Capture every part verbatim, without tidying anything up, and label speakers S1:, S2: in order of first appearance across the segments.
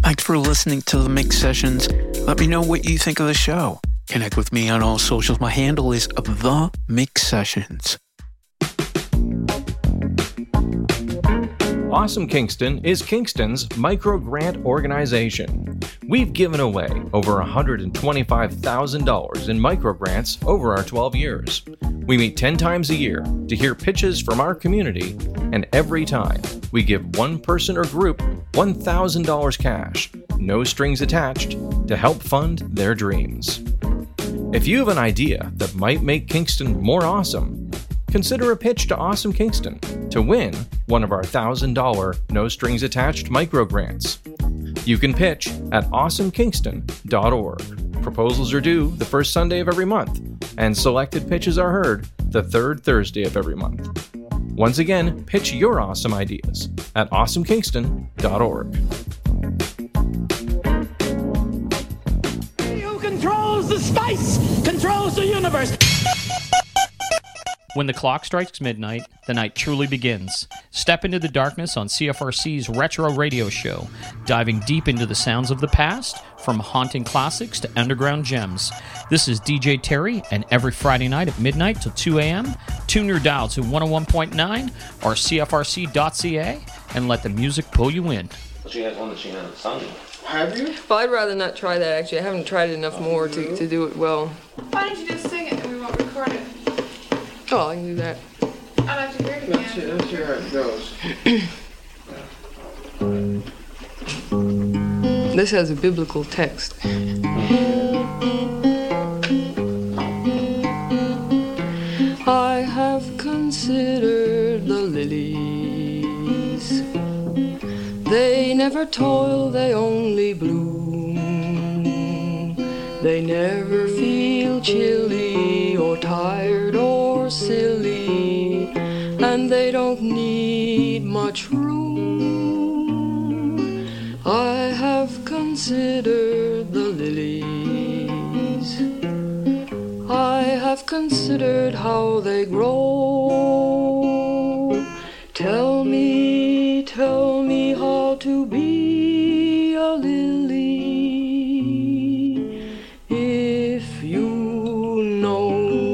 S1: Thanks for listening to the Mix Sessions. Let me know what you think of the show. Connect with me on all socials. My handle is The Mix Sessions.
S2: Awesome Kingston is Kingston's micro-grant organization. We've given away over one hundred twenty-five thousand dollars in micro-grants over our twelve years. We meet ten times a year to hear pitches from our community, and every time we give one person or group one thousand dollars cash, no strings attached, to help fund their dreams. If you have an idea that might make Kingston more awesome, consider a pitch to Awesome Kingston to win one of our one thousand dollars no-strings-attached micro-grants. You can pitch at awesome kingston dot org. Proposals are due the first Sunday of every month, and selected pitches are heard the third Thursday of every month. Once again, pitch your awesome ideas at awesome kingston dot org.
S3: He who controls the spice controls the universe.
S4: When the clock strikes midnight, the night truly begins. Step into the darkness on C F R C's Retro Radio Show, diving deep into the sounds of the past, from haunting classics to underground gems. This is D J Terry, and every Friday night at midnight till two a.m., tune your dial to one oh one point nine or C F R C dot C A and let the music pull you in.
S5: She has one that she hasn't sung.
S6: Have you?
S7: Well, I'd rather not try that, actually. I haven't tried it enough more to, to do it well.
S8: Why don't you just sing it and we won't record it?
S7: Oh, I can do that.
S8: I'd like to hear it
S6: Let's see,
S8: again.
S6: let's hear how it goes.
S7: This has a biblical text. I have considered the lilies. They never toil, they only bloom. They never feel chilly or tired or silly, and they don't need much room. I have considered the lilies. I have considered how they grow. Tell me, tell me how to be a lily, if you know.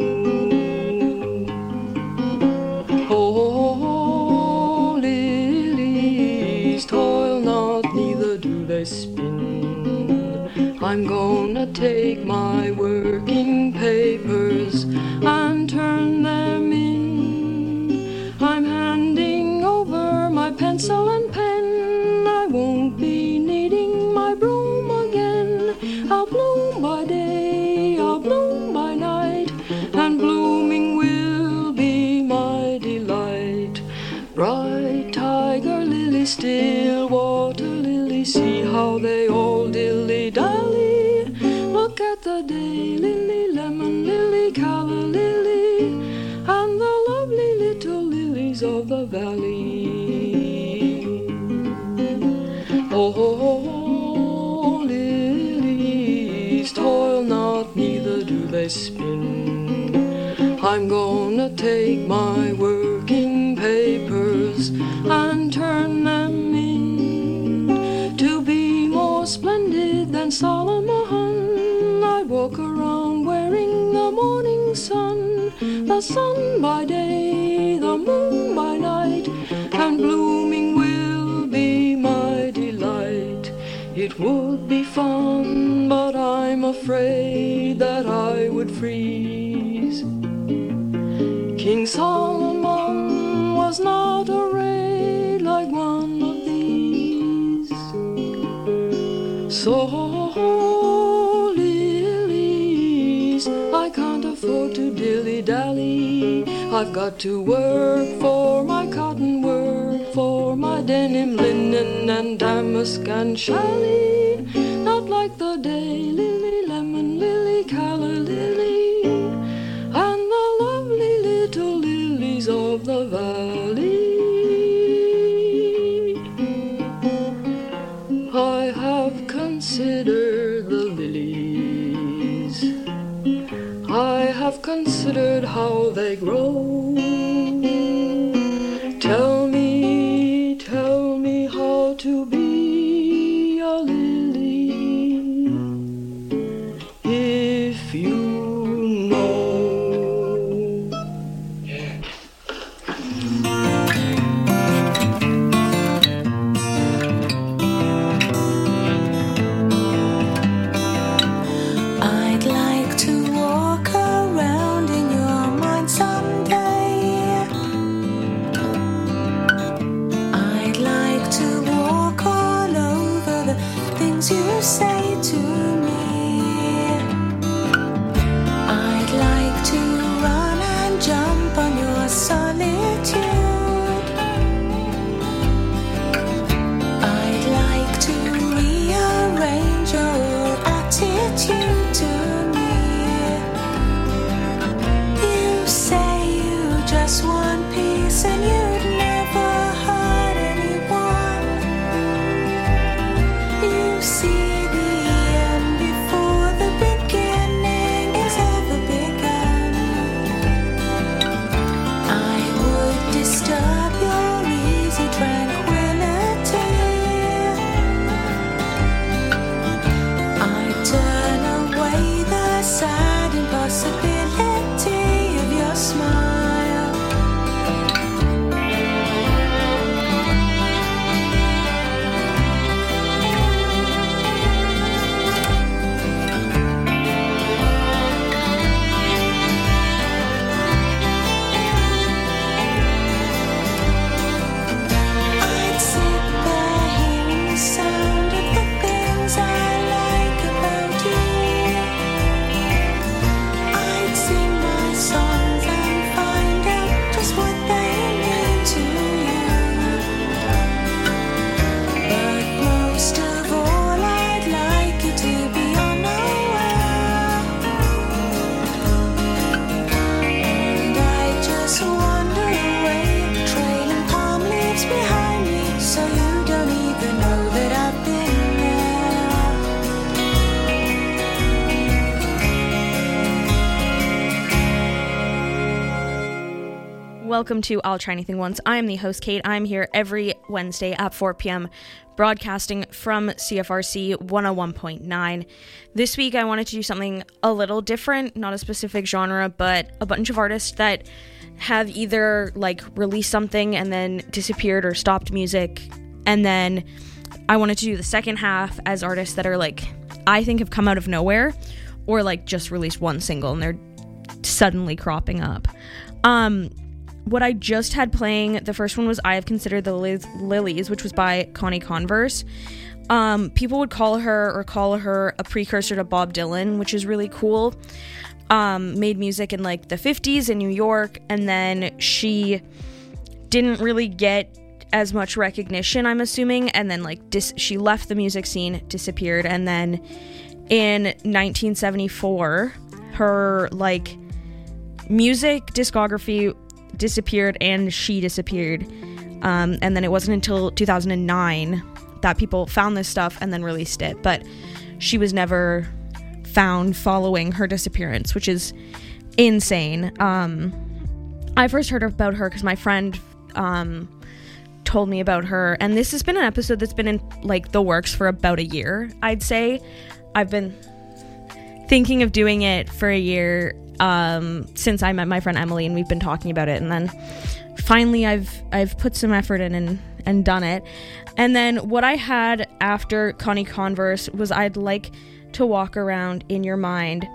S7: Oh, lilies toil not, neither do they spin. I'm gonna take my working papers and turn them in. I'm handing over my pencil and pen. I won't be needing my broom again. I'll bloom by day, I'll bloom by night, and blooming will be my delight. Bright tiger lily, still water lily, see how they all dilly-dally. Look at the day lily, lemon lily, calla lily, and the lovely little lilies of the valley. Oh, lilies toil not, neither do they spin. I'm gonna take my working papers and turn them in to be more splendid than Solomon. I walk around wearing the morning sun, the sun by day, the moon by night, and blooming will be my delight. It would be fun, but I'm afraid that I would freeze. King Solomon was not arrayed like one of these. So, lilies, I can't afford to dilly-dally. I've got to work for my cotton, work for my denim, linen, and damask and challis. Not like the day lily, lemon lily, calla lily, and the lovely little lilies of the valley. I have considered the lilies. I have considered how they grow. Tell me, tell me how to be a lily, if you know.
S9: I'd like to walk around in your mind someday. I'd like to walk all over the things you say to me. I'd like to run and jump on your solitude. I'd like to rearrange your attitude to me. You say you just want peace and you'd never hurt anyone. You see the end before the beginning is ever begun. I would disturb your easy tranquility. I'd turn away the sad impossibility of your smile. I'd sit there hearing the sound of the things I like about you. I'd sing my songs and find out just what they mean to you. But most of all, I'd like you to be unaware. And I just wander away, trailing palm leaves behind me, so you don't even know that I've been there.
S10: Welcome to I'll Try Anything Once. I am the host, Kate. I'm here every Wednesday at four p.m. broadcasting from C F R C one oh one point nine. This week I wanted to do something a little different, not a specific genre, but a bunch of artists that have either like released something and then disappeared or stopped music, and then I wanted to do the second half as artists that are like, I think have come out of nowhere or like just released one single and they're suddenly cropping up. Um, what I just had playing, the first one was I Have Considered the Liz- Lilies, which was by Connie Converse. Um, people would call her or call her a precursor to Bob Dylan, which is really cool. Um, made music in like the fifties in New York, and then she didn't really get as much recognition, I'm assuming, and then like dis- she left the music scene, disappeared, and then in nineteen seventy-four her like music discography disappeared and she disappeared, um, and then it wasn't until two thousand nine that people found this stuff and then released it, but she was never found following her disappearance, which is insane. um, I first heard about her because my friend um, told me about her, and this has been an episode that's been in like the works for about a year, I'd say. I've been thinking of doing it for a year um, since I met my friend Emily, and we've been talking about it, and then finally I've I've put some effort in and, and done it. And then what I had after Connie Converse was I'd like to Walk Around in Your Mind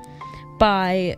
S10: by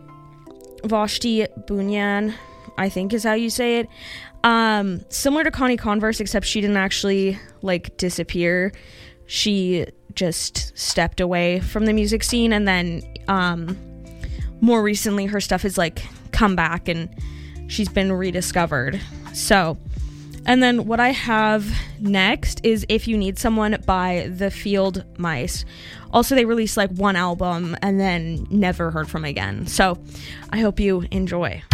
S10: Vashti Bunyan, I think is how you say it. Um, similar to Connie Converse, except she didn't actually like disappear. She just stepped away from the music scene, and then um, more recently her stuff has like come back and she's been rediscovered. So, and then what I have next is If You Need Someone by The Field Mice. Also, they released like one album and then never heard from again. So I hope you enjoy.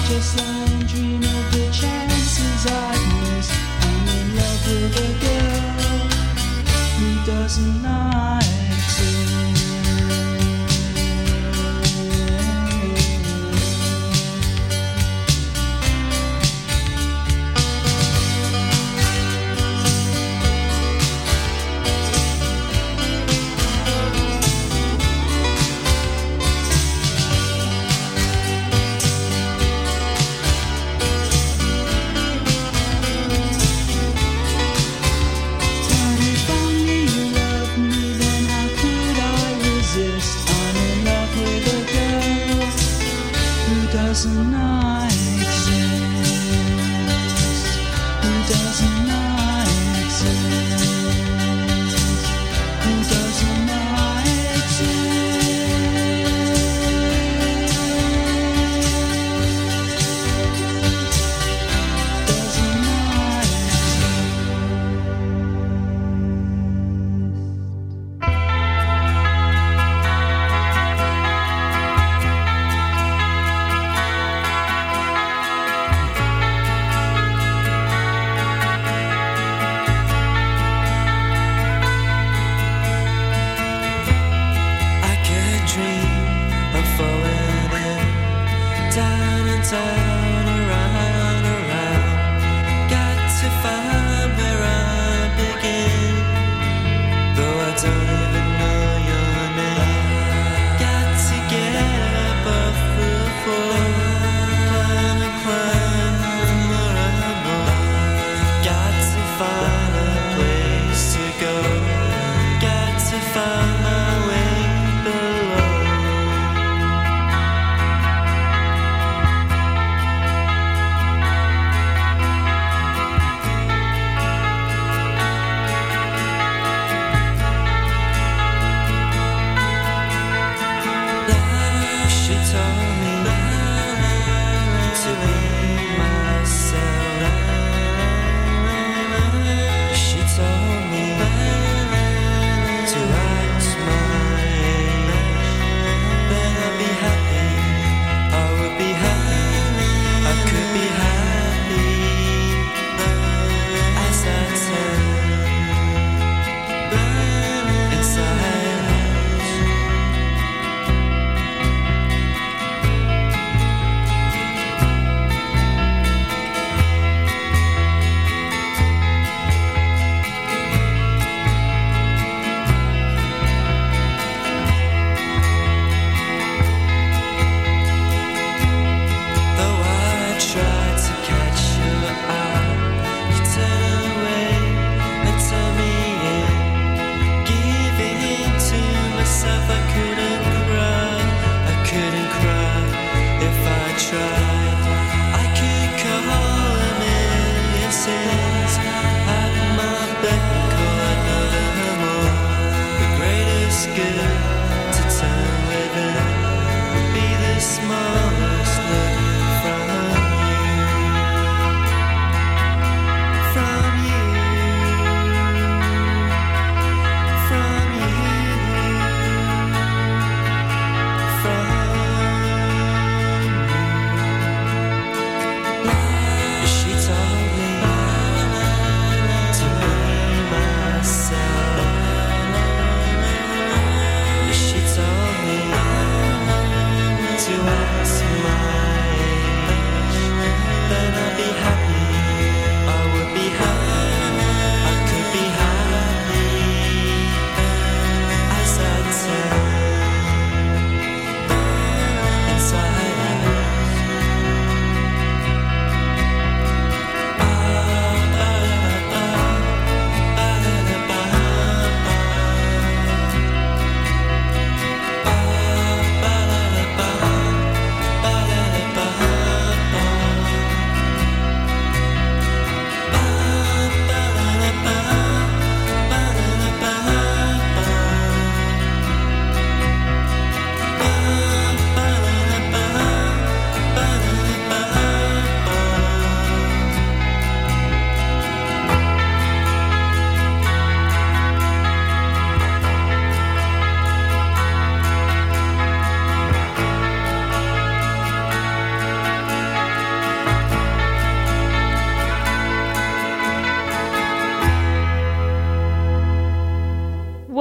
S11: just lie and dream of the chances I missed. I'm in love with a girl who doesn't not exist. Doesn't not exist. Who doesn't not exist? Who doesn't not turn around, around. Got to find where I begin, though I don't even know your name. Got to get up off the floor, climb and climb more and more. Got to find a place to go. Got to find my way below.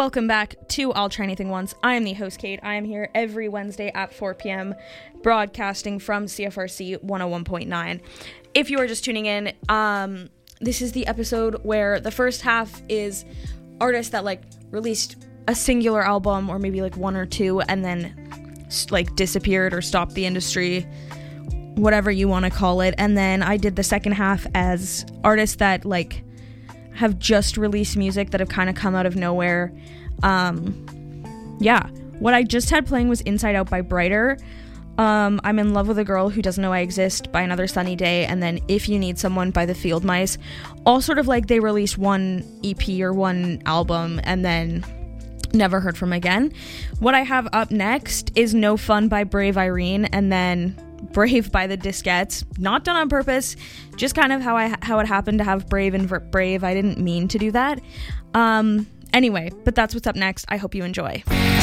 S10: Welcome back to I'll Try Anything Once. I am the host, Kate. I am here every Wednesday at four p.m. broadcasting from C F R C one oh one point nine. If you are just tuning in, um, this is the episode where the first half is artists that like released a singular album or maybe like one or two and then like disappeared or stopped the industry, whatever you want to call it. And then I did the second half as artists that like have just released music that have kind of come out of nowhere. Um, yeah, what I just had playing was Inside Out by Brighter. Um, I'm in Love with a Girl Who Doesn't Know I Exist by Another Sunny Day, and then If You Need Someone by the Field Mice. All sort of like they released one E P or one album and then never heard from again. What I have up next is No Fun by Brave Irene, and then Brave by the Diskettes. Not done on purpose, just kind of how I how it happened to have Brave and Brave. I didn't mean to do that. Um, anyway, but that's what's up next. I hope you enjoy.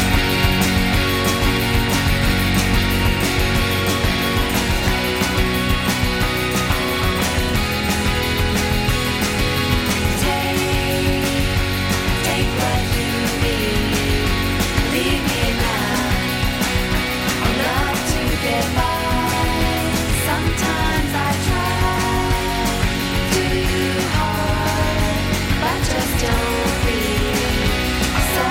S9: Don't be so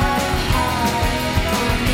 S9: hard.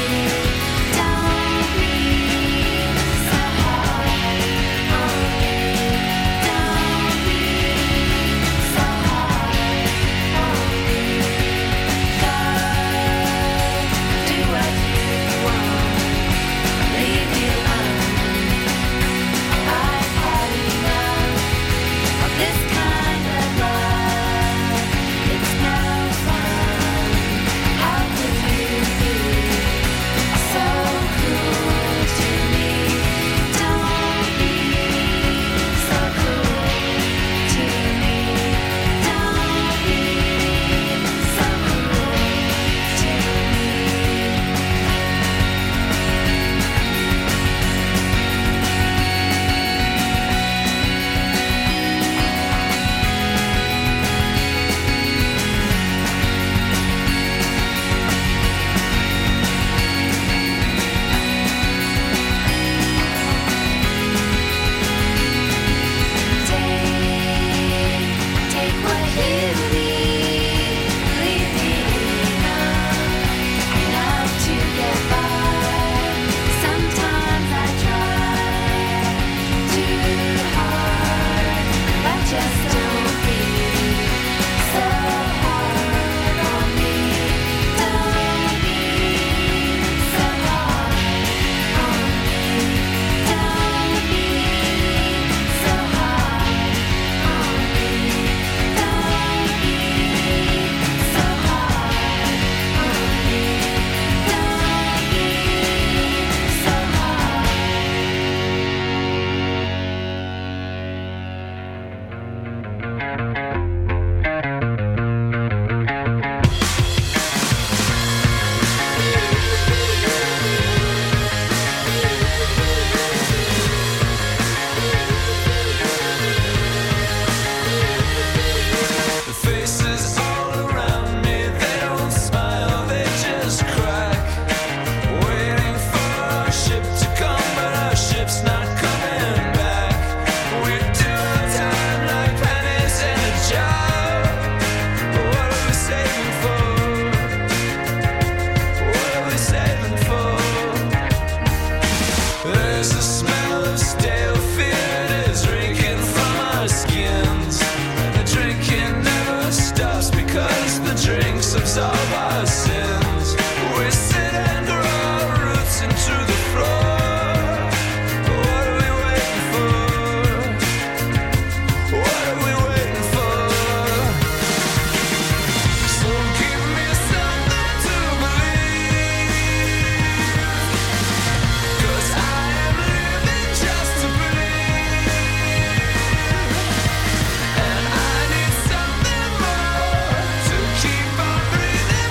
S11: Breathing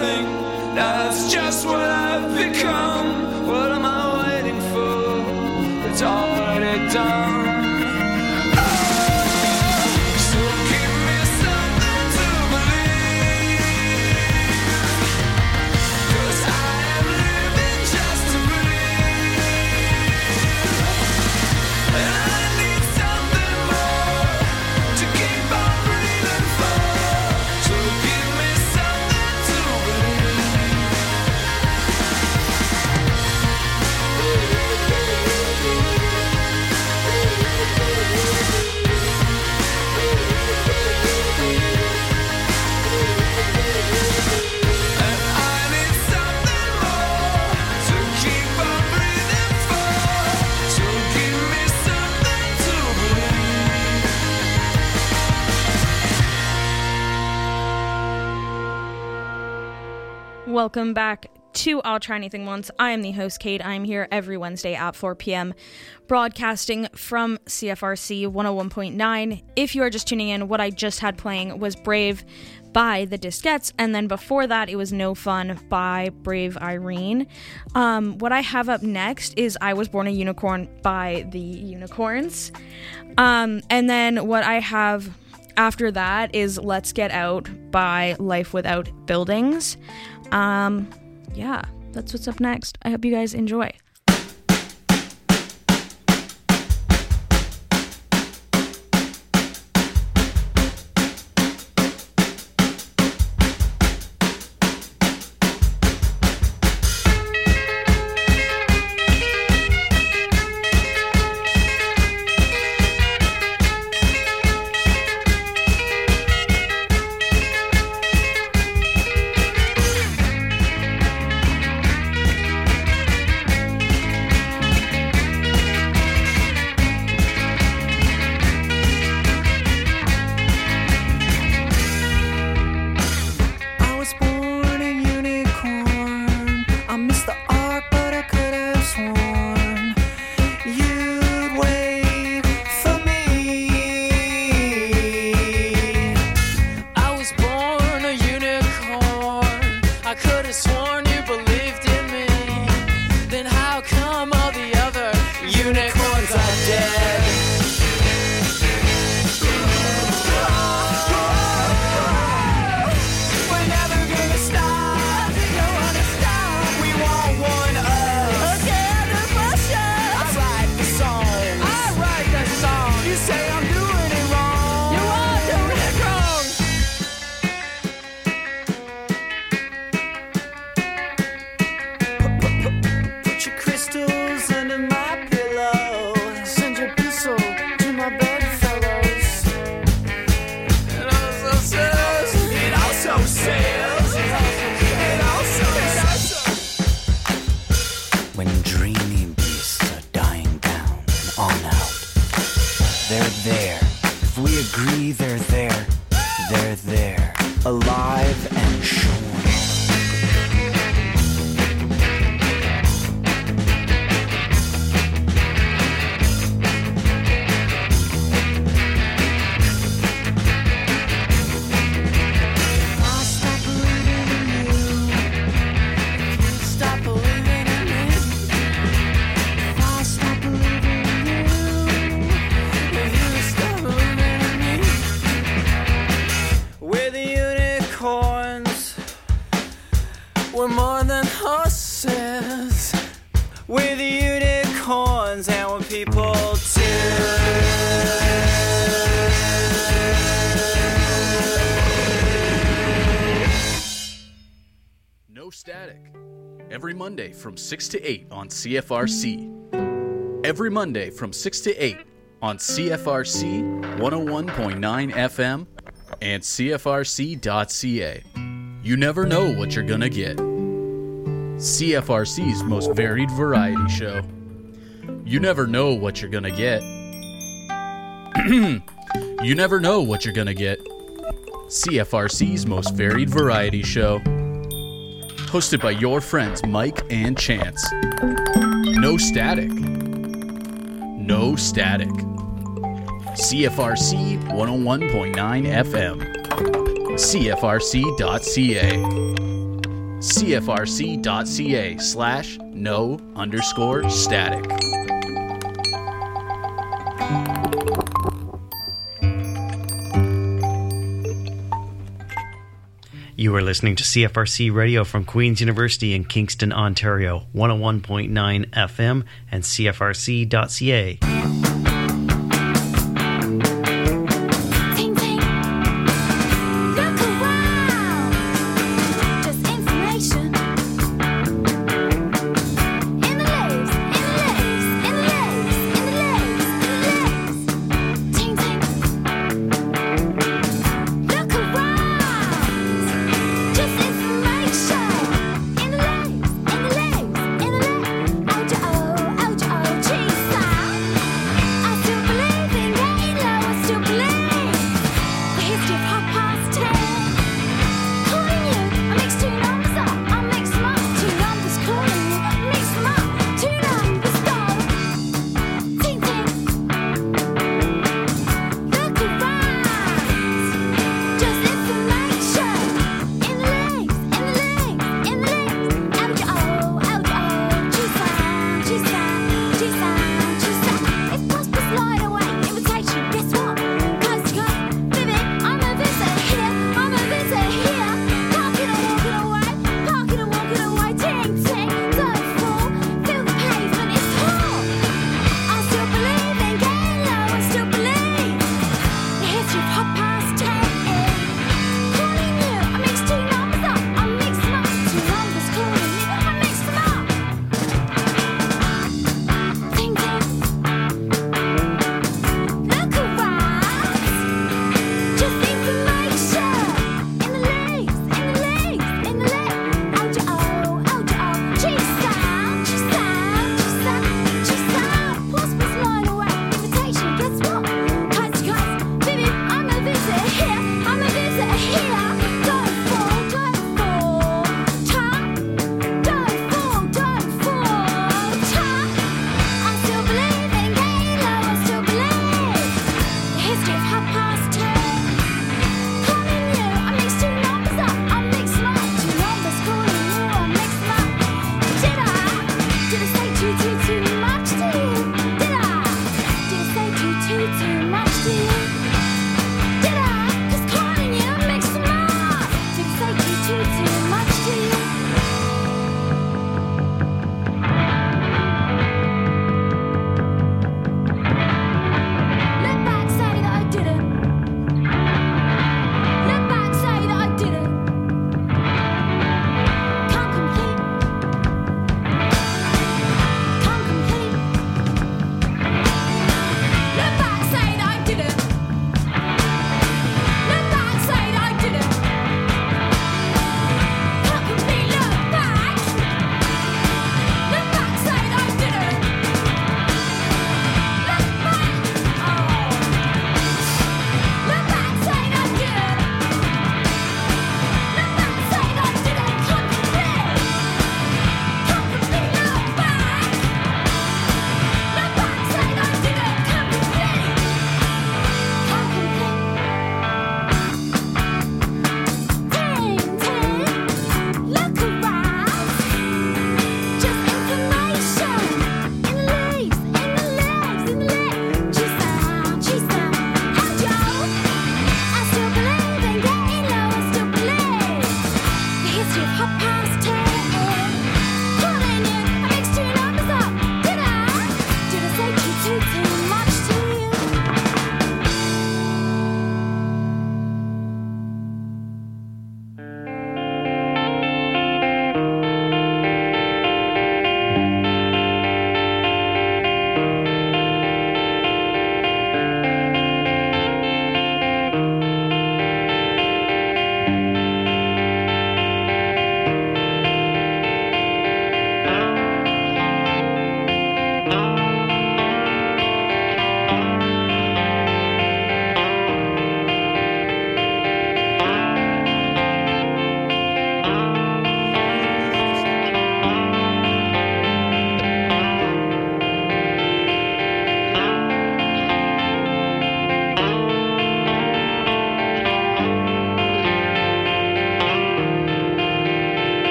S11: nothing. That's just what I've become. What am I waiting for? It's already done.
S10: Welcome back to I'll Try Anything Once. I am the host, Kate. I'm here every Wednesday at four p.m. broadcasting from C F R C one oh one point nine. If you are just tuning in, what I just had playing was Brave by the Diskettes, and then before that it was No Fun by Brave Irene. Um, what I have up next is I Was Born a Unicorn by the Unicorns. Um, and then what I have after that is Let's Get Out by Life Without Buildings. Um, yeah, that's what's up next. I hope you guys enjoy.
S12: Every Monday from six to eight on C F R C. Every Monday from six to eight on C F R C one oh one point nine F M and C F R C dot C A. You never know what you're gonna get. C F R C's most varied variety show. You never know what you're gonna get. You never know what you're gonna get. C F R C's most varied variety show. Hosted by your friends Mike and Chance. No static. No static. C F R C one oh one point nine F M. C F R C dot C A. cfrc.ca slash no underscore static.
S13: You are listening to C F R C Radio from Queen's University in Kingston, Ontario, one oh one point nine F M and C F R C dot C A.
S9: Cheese.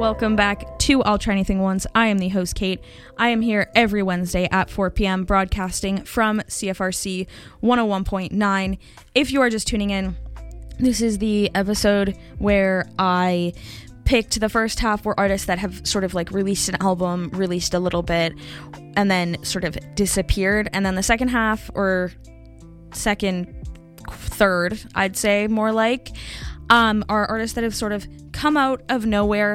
S10: Welcome back to I'll Try Anything Once. I am the host, Kate. I am here every Wednesday at four p.m. broadcasting from C F R C one oh one point nine. If you are just tuning in, this is the episode where I picked the first half were artists that have sort of like released an album, released a little bit, and then sort of disappeared. And then the second half, or second, third, I'd say more like, um, are artists that have sort of come out of nowhere.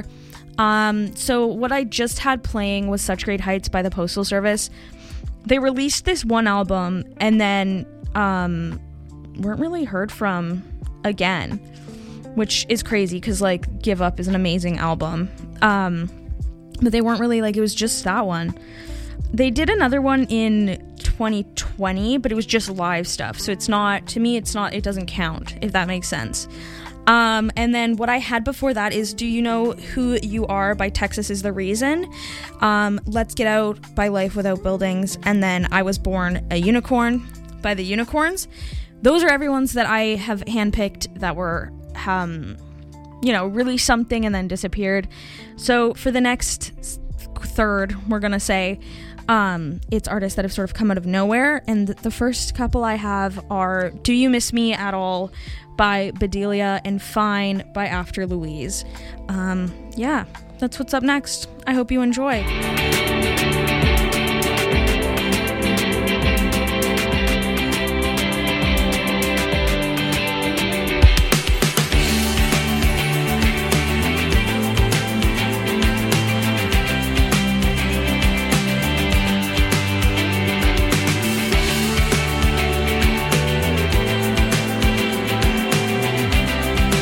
S10: Um, so what I just had playing was Such Great Heights by the Postal Service. They released this one album and then um, weren't really heard from again, which is crazy because, like, Give Up is an amazing album. Um, but they weren't really, like, it was just that one. They did another one in twenty twenty, but it was just live stuff. So it's not, to me, it's not, it doesn't count, if that makes sense. Um, and then what I had before that is Do You Know Who You Are by Texas Is the Reason, um, Let's Get Out by Life Without Buildings, and then I Was Born a Unicorn by the Unicorns. Those are everyone's that I have handpicked that were, um, you know, released something and then disappeared. So for the next third, we're going to say, um, it's artists that have sort of come out of nowhere. And the first couple I have are Do You Miss Me at All by Bedelia and Fine by After Louise. Um, yeah, that's what's up next. I hope you enjoy.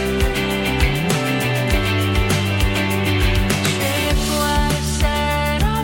S9: Tripwire said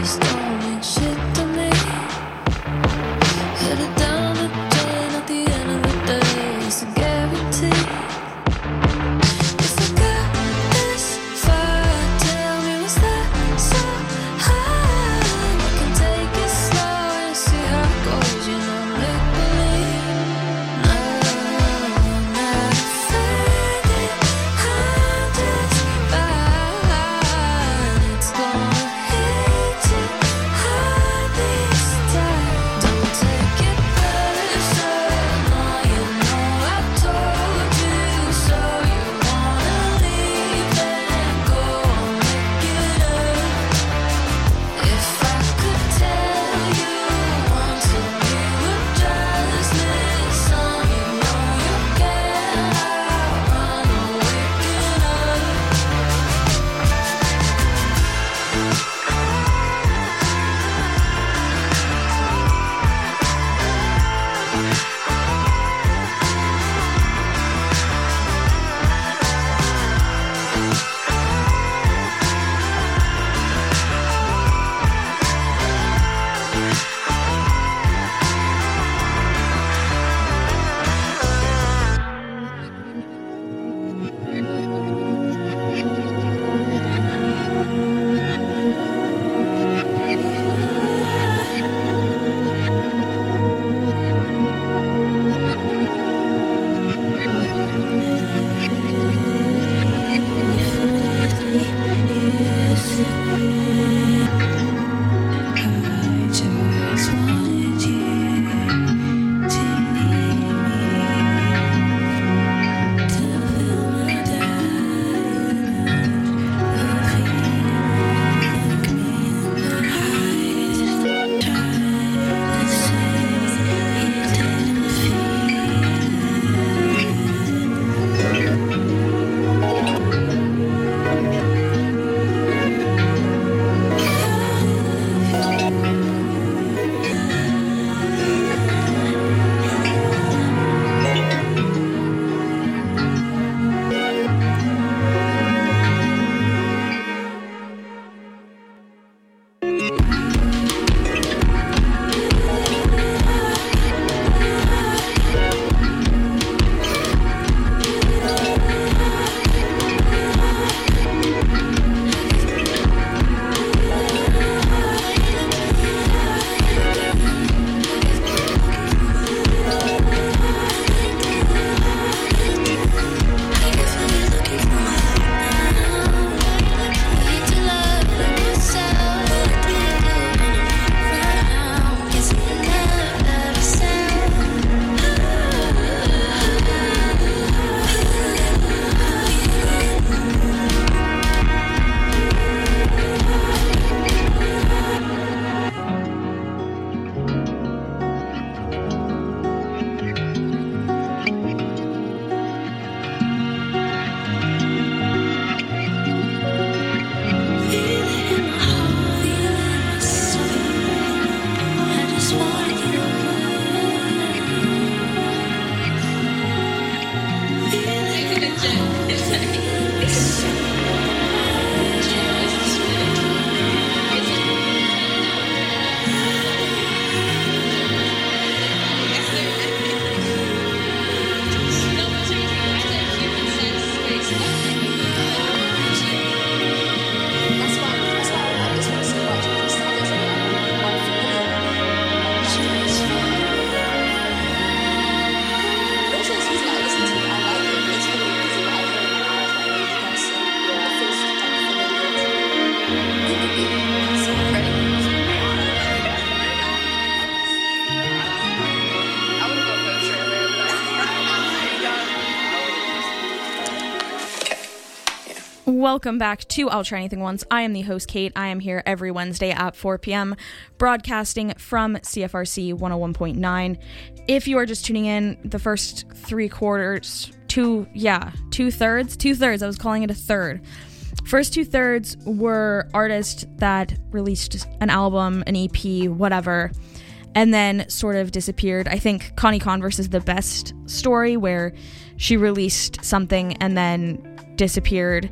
S10: Welcome back to I'll Try Anything Once. I am the host, Kate. I am here every Wednesday at four p.m. broadcasting from C F R C one oh one point nine. If you are just tuning in, the first three quarters, two, yeah, two thirds, two thirds, I was calling it a third. First two thirds were artists that released an album, an E P, whatever, and then sort of disappeared. I think Connie Converse is the best story, where she released something and then disappeared.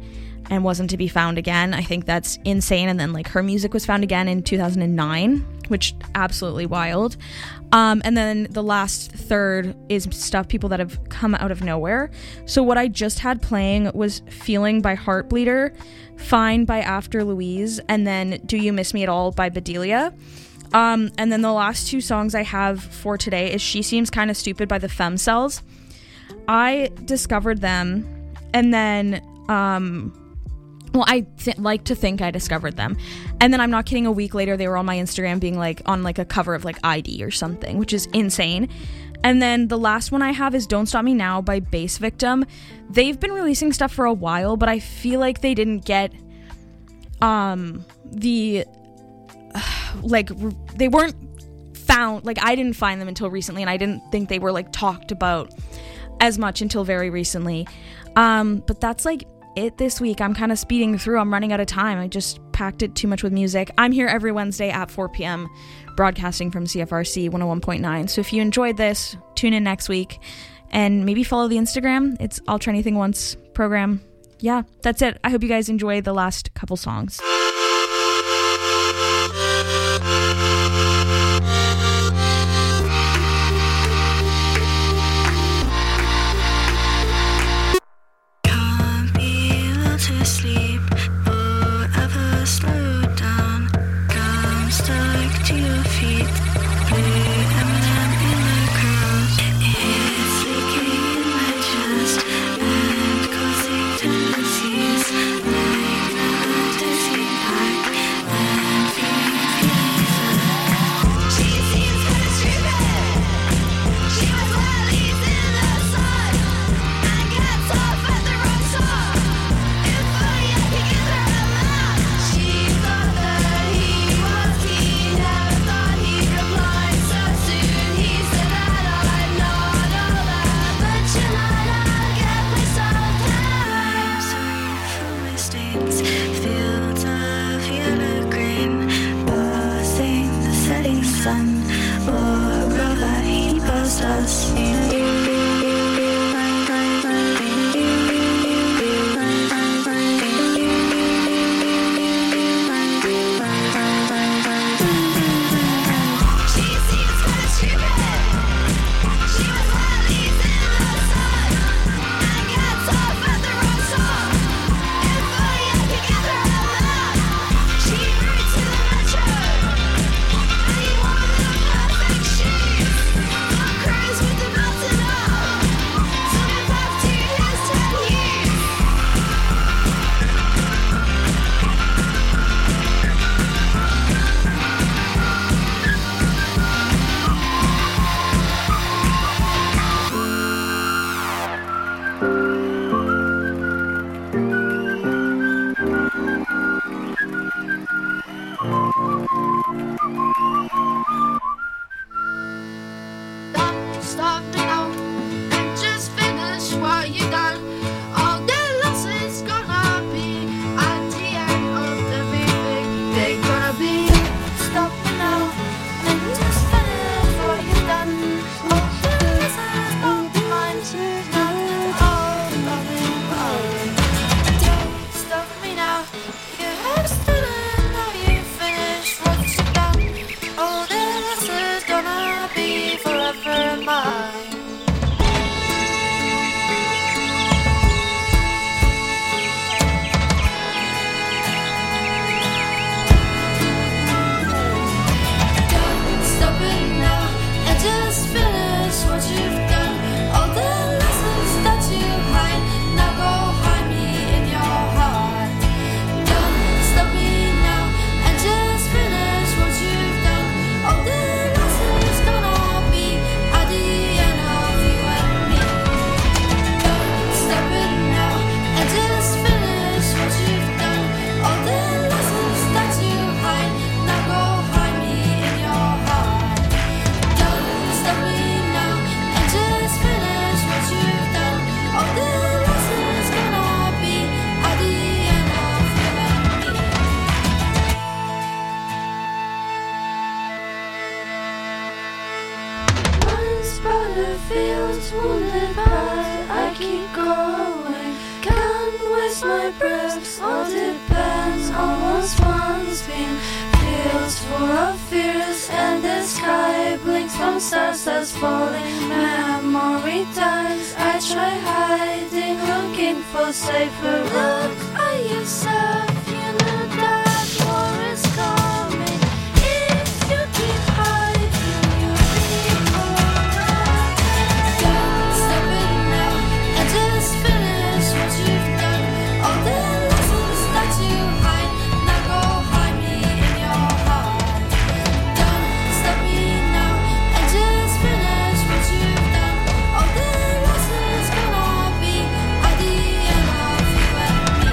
S10: and wasn't to be found again. I think that's insane. And then like her music was found again in two thousand nine, which absolutely wild. Um, and then the last third is stuff, people that have come out of nowhere. So what I just had playing was Feeling by Heartbleeder, Fine by After Louise, and then Do You Miss Me at All by Bedelia. Um, and then the last two songs I have for today is She Seems Kind of Stupid by the Femcells. I discovered them, and then, um, well, I th- like to think I discovered them. And then I'm not kidding, a week later, they were on my Instagram being like on like a cover of like I D or something, which is insane. And then the last one I have is Don't Stop Me Now by Bass Victim. They've been releasing stuff for a while, but I feel like they didn't get, um, the... like they weren't found, like I didn't find them until recently, and I didn't think they were like talked about as much until very recently. Um but that's like it this week. I'm kind of speeding through. I'm running out of time. I just packed it too much with music. I'm here every Wednesday at four p.m. broadcasting from C F R C one oh one point nine. So if you enjoyed this, tune in next week and maybe follow the Instagram. It's I'll Try Anything Once program. Yeah, that's it. I hope you guys enjoy the last couple songs.
S9: Sleep or ever slow down. Come stuck to your feet. Blue M and M in the crowd. It's leaking in my chest and causing tendencies like the dizzy looks all depends on what's once been. Fields full of fears and the sky blinks from stars that's falling. Memory times I try hiding, looking for safer. Look at yourself, you know that war is coming. If you keep hiding, you'll be alright. Don't step in now and just finish what you've done. All the lessons that you hide, now go hide me in your heart. Don't stop me now and just finish what you've done. All the lessons gonna be at the end of you and me.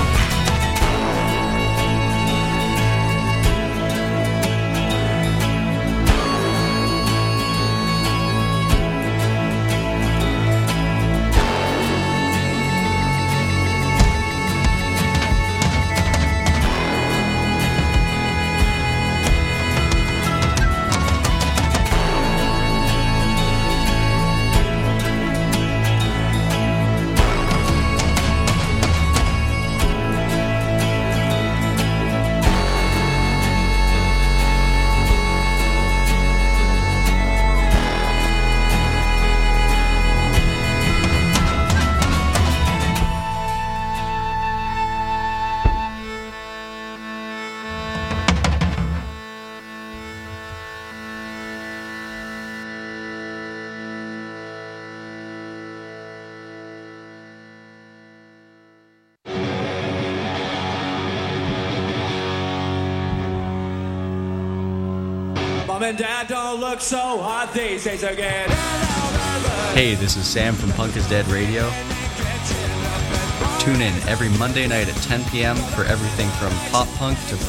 S14: Mom and Dad don't look so hot these days again.
S15: Hey, this is Sam from Punk is Dead Radio. Tune in every Monday night at ten p.m. for everything from pop punk to